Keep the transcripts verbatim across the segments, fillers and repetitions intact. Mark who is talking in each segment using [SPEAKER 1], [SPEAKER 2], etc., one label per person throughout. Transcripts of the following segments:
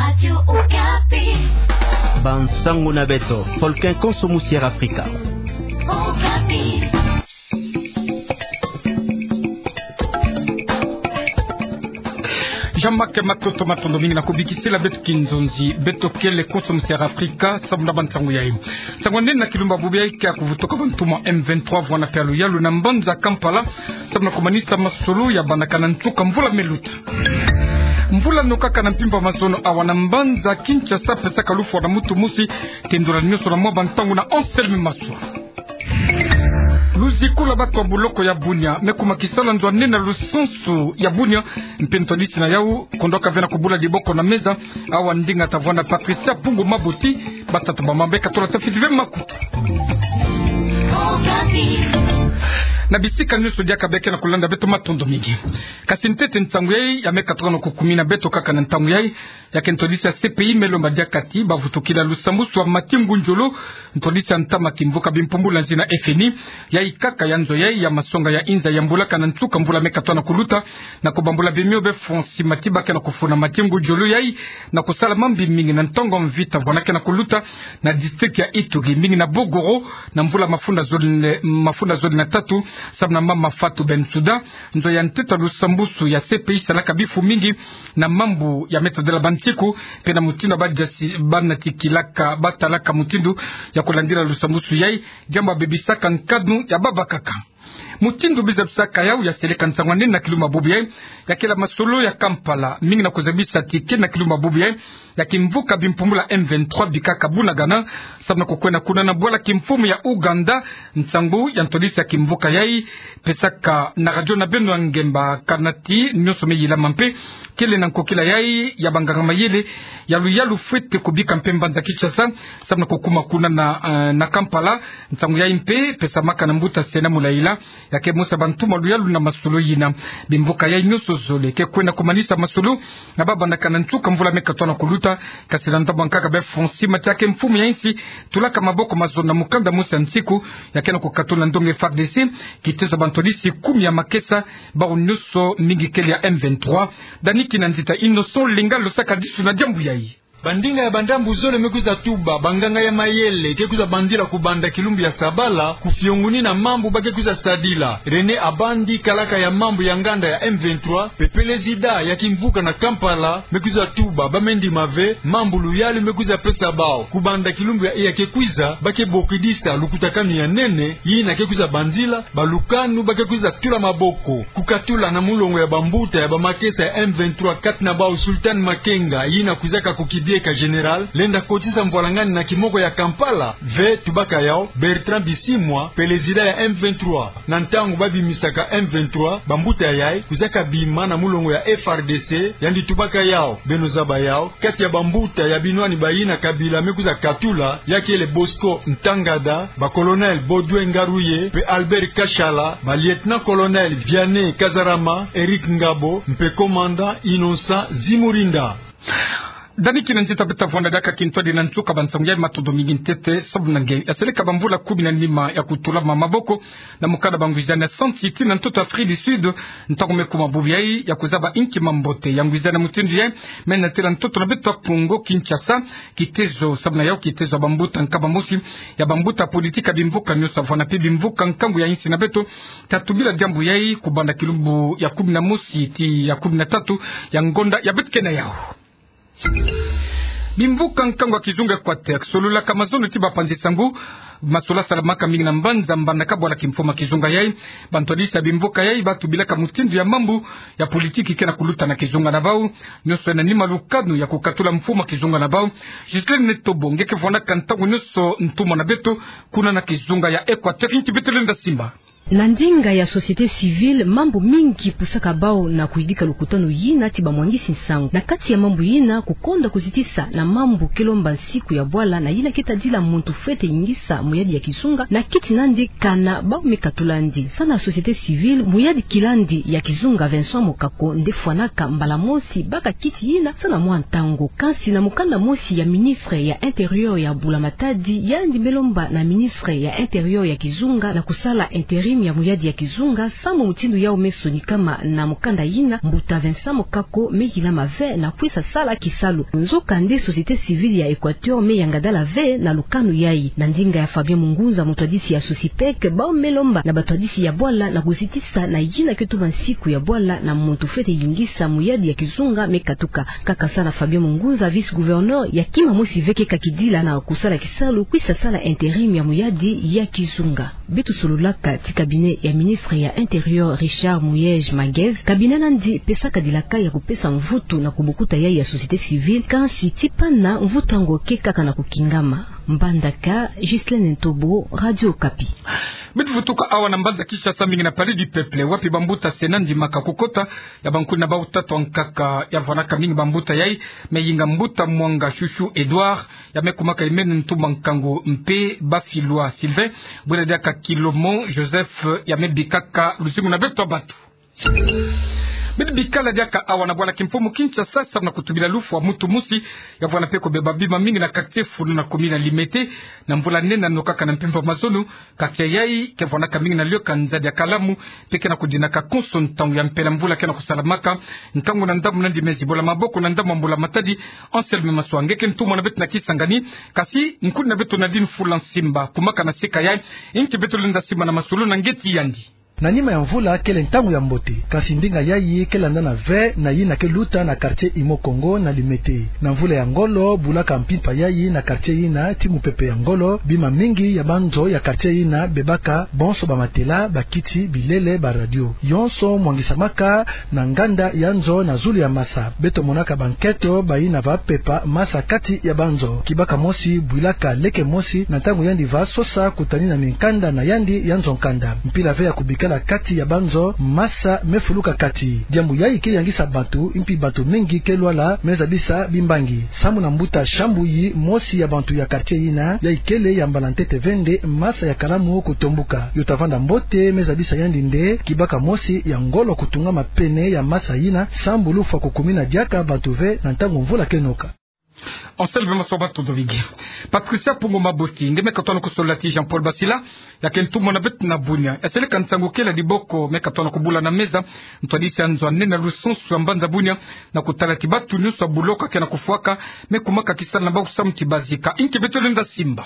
[SPEAKER 1] Radio Okapi.
[SPEAKER 2] Bansango na beto, Volcan Consomusier Africa.
[SPEAKER 1] Okapi.
[SPEAKER 3] Jean-Marc Matoto Matondo mingi na kubikisi la beto kinzonzi beto kele Consomusier Africa sabunda bansango yayi. Sangwande na kilumba bubia kia kuvutoka bantuma M vingt-trois vwana perlu yalu na mbanza Kampala sabuna kumanisa masulu ya banakana ntuka mvula meluta. Mvula nokaka na mpimba mazono awana mbanza Kinshasa pesa kalufu na mutu musi tendura nyoso na mwa bantangu na onselmi maswa. Luzikula batwa buloko ya Bunia mekuma kisala ndwa nena lusunsu ya Bunia mpentolisi na yau kondoka vena kubula diboko na meza awa ndinga tavwana Patricia Pungu Mabuti batatu bamambeka tola tafidve makutu. Na bisika nyuso diaka beke na kulanda beto matondo mingi. Kasintete ntangu yai ya meka tukano kukumina beto kaka na ntangu yai ya kentolisi ya C P I melo madiakati bavutukila lusambusu wa matimbu njolo ntolisi ya ntama kimvuka bimpumbula nzina F N I ya ikaka ya nzo yai ya masonga ya inza ya mbulaka na ntuka mvula meka tuana kuluta na kubambula bimio befonsi matibake na kufuna matimbu njolo yai na kusala mambi mingi na ntongo mvita wanake na kuluta na district ya Ituri mingi na Bogoro na mvula mafunda zone mafunda zone na tatu sabna mama Fatou Bensouda ndo ya nteta lusambusu ya C P I salaka bifu mingi na mambu ya metode la bantiku pena mutindo badjasi bana tikilaka batalaka mutindu ya kulandira lusambusu yai jamba bebisaka nkadnu ya baba kaka mutindu bizabsaka yau ya seleka nsangwande na kiluma bubi yai ya kila masolo ya Kampala mingi na kuzabisa tike na kiluma bubi yai ya kimvuka bimpumula M vingt-trois bikaka bunagana sabna kukwena kuna na bwala kimfumu ya Uganda nsangu ya ntolisi ya kimvuka yai pesaka na radio na beno ngemba kanati nyoso meyila mampe kele na nkokila yai ya banganga yele ya luyalu fwete kubika mpemba nza Kinshasa sabna kukuma kuna na, uh, na Kampala nsangu yai mpe pesa maka na mbuta sena mulaila ya ke musa bantuma luyalu na masulu yina bimvuka yai nyoso zole ke kwena kumanisa masulu na baba na kanantuka mvula meka tona kuluta kasilanta bankaka be fonsi matake mfumu ya insi tulaka maboko mazona mukanda musa nsiku ya kena kukatula ndonge F A R D C kiteza bantolisi kumi ya makesa ba nyuso mingi kele ya M vingt-trois daniki na nzita inoso linga losaka disu na jambu yai.
[SPEAKER 4] Bandinga ya bandambu zole mekuza tuba, banganga ya mayele, kekuza bandila kubanda kilumbu ya sabala, kufionguni na mambu bakekuza sadila. Rene Abandi kalaka ya mambu ya nganda ya M vingt-trois, pepele zida ya kimvuka na Kampala, mekuza tuba, bamendi mave, mambu luyali mekuza pesa bao. Kubanda kilumbu ya iya kekuza, bake bokidisa lukutakanu ya nene, yi na kekuza bandila, balukanu bakekuza tula maboko. Kukatula na mulongo ya bambuta ya bamakesa ya M vingt-trois katina bao Sultan Makenga, yi na kuzaka kukidi ka general lenda kotisa mbwalangani na kimoko ya Kampala ve tubaka yao Bertrand Bisimwa pelezida ya M vingt-trois na ntangu babi misaka M vingt-trois bambuta yai kuzaka bima na mulongo ya F R D C yandi tubaka yao benozaba yao kati ya bambuta ya binwani bayina Kabila mekuza katula yake ele Bosco Ntangada ba colonel Baudouin Ngaruye pe Albert Kashala ba lieutenant colonel Vianney Kazarama Eric Ngabo mpe komanda Innocent Zimurinda.
[SPEAKER 3] Dani kina njita beta vwanda daka kintwadi na ntuka bansangyai matodo mingi ntete sabu nange. Yaseleka bambula kubi na nima ya kutula mamaboko na mukada bangwizana Santiti na ntoto Afrique du Sud ntangu mekuma bubiyai ya kuzaba inki mambote ya ngwizana mutindu yai mena tila ntoto na beta Pungo Kinshasa kitezo sabu na yao kitezo bambuta nkaba mosi ya bambuta politika bimvuka nyosa vwana pi bimvuka nkangu ya insi na beto tatubila jambu yai kubanda kilumbu ya kubi na mosi ti ya kubi na tatu ya ngonda ya betkena yao. Bimvuka nkangu wa kizunga kwa tek solula kama zono tiba panzi sangu masola salamaka mingi na mbanza mbanda kabwa la kimfoma kizunga yai bantolisa bimvuka yai batu bilaka mutindu ya mambu ya politiki kena kuluta na kizunga na bau nyoso na nima lukanu ya kukatula mfuma kizunga na bau Gislaine Netobo ngeke vwana kantangu nyoso ntumo na beto kuna na kizunga ya Equateur inti betelenda Simba.
[SPEAKER 5] Na ndinga ya societe civile mambo mingi pusaka bao na kuidika lukutano yina tiba mwangisi nsangu. Na kati ya mambo yina kukonda kuzitisa na mambo kelomba siku ya bwala na yina kita dila muntu fete ingisa muyadi ya kizunga na kiti nandi kana bao mekatulandi. Sana societe civile muyadi kilandi ya kizunga Vincent Mokako ndefuanaka mbala mosi baka kiti yina sana mwantango. Kansi na mukanda mosi ya ministre ya interieur ya Bula Matadi yandi melomba na ministre ya interieur ya kizunga na kusala interieur interim ya muyadi ya Kizunga samu mutindo yao mesoni kama na mukanda yina mbuta Vincent Mokako meyila mave na kwisa sala kisalu nzoka nde société civile ya Equateur me yangadala ve na lukanu yai na ndinga ya Fabien Mungunza mutadisi ya Susipek bao melomba na batadisi ya Bwala na gusitisa na yina ketuba nsiku ya Bwala na muntu fete yingisa muyadi ya Kizunga mekatuka kaka sana Fabien Mungunza vice gouverneur ya kima musi veke kakidila na kusala kisalu kwisa sala interim ya muyadi ya Kizunga bitu sululaka ti cabinet ya ministre ya intérieur Richard Mouyej Maguez cabinet nandi pesa kadilaka ya kupesa mvutu na kubukuta yai ya société civile kansi tipana mvutango keka na kukingama Mbandaka Gislaine Ntobo Radio Okapi.
[SPEAKER 3] Bitu vutuka awa na mbanza kisha samingi na pali du peuple wapi bambuta senandi makakukota ya bankuni na bautatu ankaka ya vanaka mingi bambuta yai meyinga mbuta mwanga shushu Edouard ya mekumaka imene ntumba nkango mpe bafilwa Sylvain bwele diaka Kilomo Joseph ya mebikaka lusimu na beto batu. Bidi bikala diaka awa na bwala kimpomu kincha sasa na kutubila lufu wa mutu musi ya bwana peko beba bima mingi na kakte funu na kumina limete na mbula nena nokaka na mpempa mazonu kakte yai ke bwana kamingi na lio kanzadi ya kalamu peke na kudina kakonso ntangu ya mpela mbula kena kusalamaka ntangu na ndamu nandi mezi bola maboko na ndamu mbula matadi anselme maswa ngeke ntumu na betu na kisangani kasi nkuni na betu na dini fula nsimba kumaka na sika yai inki betu linda simba na masulu na ngeti yandi
[SPEAKER 6] na nima ya mvula kele ntangu ya mbote kasi ndinga yayi kele ndana ve na yi na ke luta na quartier Imo Kongo na Limete na mvula ya ngolo bulaka mpimpa yayi na quartier ina timu pepe ya ngolo bima mingi ya banzo ya quartier ina bebaka bonso ba matela bakiti bilele ba radio yonso mwangisamaka na nganda ya nzo na zuli ya masa beto monaka banketo baina va pepa masa kati ya banzo kibaka mosi bulaka leke mosi na tangu yandi va sosa kutani na minkanda na yandi yanzo nkanda mpila ve ya kubika kati ya banzo masa mefuluka kati diambu yai ke yangisa bantu impi bantu mingi kelwala meza bisa bimbangi samu na mbuta shambu yi mosi ya bantu ya quartier ina ya ikele ya mbalantete vende masa ya kalamu kutombuka yotavanda mbote meza bisa yandinde kibaka mosi ya ngolo kutunga mapene ya masa ina sambu lufa kukumina diaka bantu ve na ntango mvula kenoka.
[SPEAKER 3] Anselme masoba todovigi Patricia Pungo Maboti ngeme katona kusolati Jean Paul Basila ya kentumo na betu na bunya esele kantango kela diboko me katona kubula na meza ntwadisi anzo nena lusunsu ambanza bunya na kutala tibatu nyuso buloka kena kufuaka me kumaka kisana ba kusamti bazika inki betu lenda simba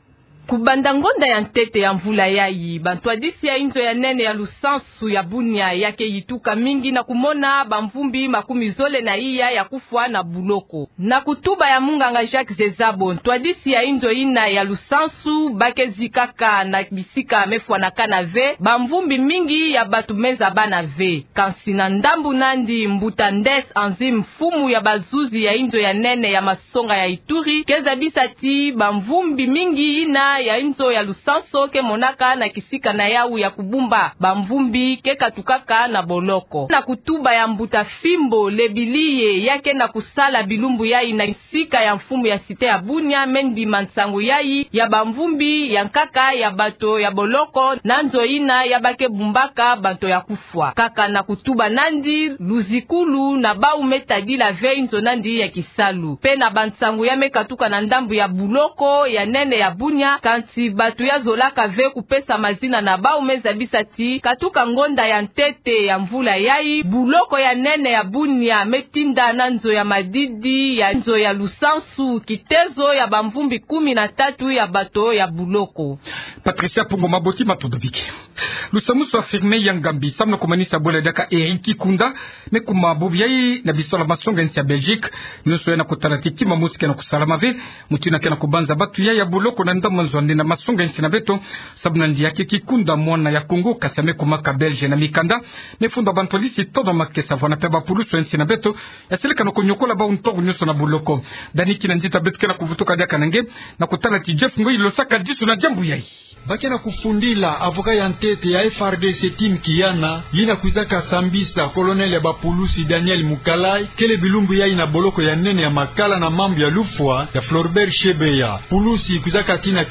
[SPEAKER 7] kubanda ngonda ya ntete ya mvula yayi bantwadisi ya inzo ya nene ya lusansu ya bunya yake yituka mingi na kumona bamvumbi makumi zole na iya ya kufwa na buloko na kutuba ya munganga Jacques Zezabo ntwadisi ya inzo ina ya lusansu bake zikaka na bisika mefwa na kana ve bamvumbi mingi ya batu meza bana ve kansi na ndambu nandi mbuta ndes anzi mfumu ya bazuzi ya inzo ya nene ya masonga ya Ituri keza bisati bamvumbi mingi ina ya inzo ya lusanso ke monaka na kisika na yau ya kubumba bamvumbi ke katukaka na boloko na kutuba ya mbuta fimbo lebiliye yake na kusala bilumbu yai na kisika ya mfumu ya site ya Bunya mendi mansangu yai ya bamvumbi ya nkaka ya bato ya boloko nanzo ina ya bake bumbaka bato ya kufwa kaka na kutuba nandi luzikulu na bau metadi la veinzo nandi ya kisalu pe na bansangu ya mekatuka na ndambu ya buloko ya nene ya Bunya kansi batu ya zolaka ve kupesa mazina na bau meza bisati katuka ngonda ya ntete ya mvula yai buloko ya nene ya Bunya metinda na nzo ya madidi ya nzo ya lusansu kitezo ya bamvumbi kumi na tatu ya bato ya buloko.
[SPEAKER 3] Patricia Pungo Maboti matodobiki lusamuso afirme yangambi samna kumanisa bole daka Eriki Kunda mekuma bobiyai na bisola masonga nsi ya Belgique nuso yana kutalati ma musike na kusalama ve mutina kana kubanza batu ya ya buloko na ndama nzwande na masonga nsi na beto sabna ndi yake Kikunda mwana ya Kongo kasame kumaka Belge na mikanda mefunda bantolisi todo makesa vona peba puluso nsi na beto yaseleka no konyokola ba untogo nyuso na buloko dani kina njita beto kana kuvutoka daka nange na kutalati Jeff Ngoi losaka disu na jambu yai
[SPEAKER 4] bakena kufundila avoka ya ntete ya F R D C Tim Kiana yina kuzaka sambisa kolonel ya bapulusi Daniel Mukalai kele bilumbu ya ina boloko ya nene ya makala na mambo ya lufwa ya Florbert Shebeya pulusi kuzaka tina Chris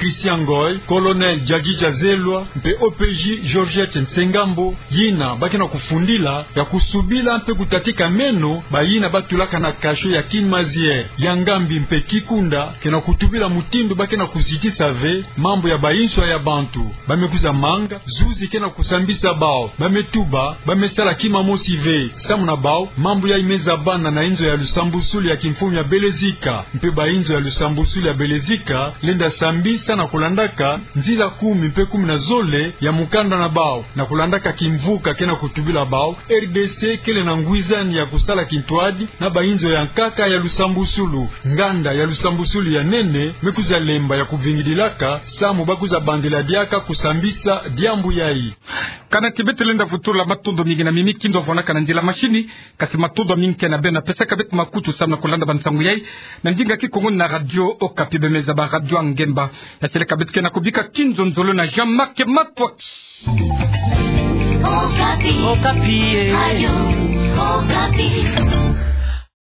[SPEAKER 4] Christian Ngoy, Colonel Jagija Zelwa mpe O P J Georgette Nsengambo yina bakina kufundila ya kusubila mpe kutatika meno bayina batulaka na kasho ya Kinmazier yangambi mpe Kikunda kena kutubila mutindo bakina kuzitisa ve mambo ya bayinswa ya bantu bamekuza manga zuzi kena kusambisa bao bametuba bamesala kima mosi ve samu na bao mambo ya imeza bana na inzo ya Lusambusuli ya kimfumu ya Belezika mpe bainzo ya Lusambusuli ya Belezika lenda sambisa na kulandaka nzila kumi mpe kumi na zole ya mukanda na bao na kulandaka kimvuka kena kutubila bao R D C kele na ngwizani ya kusala kintwadi na bainzo ya nkaka ya Lusambusulu nganda ya Lusambusulu ya nene mekuza lemba ya kuvingidilaka samu bakuza bandela diaka kusambisa diambu yai
[SPEAKER 3] kana tibete lenda futula matondo mingi na mimi kindo vona kana ndila mashini kasi matondo mingi na bena pesa kabet makutu samna kulanda bansangu yai na ndinga kikongo na radio Okapi bemeza ba radio Angemba ya sele kabet kena kubika kinzo nzolo na Jean-Marc Matwaki
[SPEAKER 1] Okapi. Okapi. Radio Okapi.